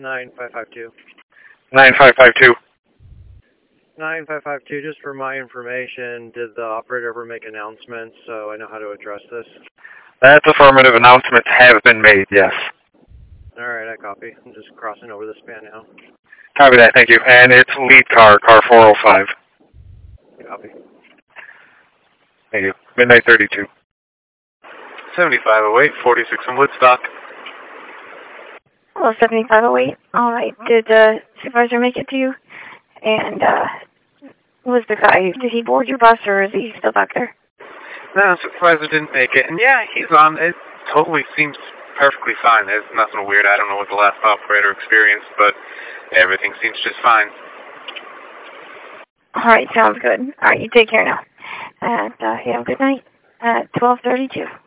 9552. 9552. 9552, just for my information, did the operator ever make announcements so I know how to address this? That's affirmative. Announcements have been made, yes. Alright, I copy. I'm just crossing over the span now. Copy that, thank you. And it's lead car 405. Copy. Thank you. Midnight 32. 7508, 46 in Woodstock. Hello, 7508. All right. Did the supervisor make it to you? And was the guy, did he board your bus or is he still back there? No, supervisor didn't make it. And yeah, he's on. It totally seems perfectly fine. There's nothing weird. I don't know what the last operator experienced, but everything seems just fine. All right, sounds good. All right, you take care now. And you have a good night at 12:32.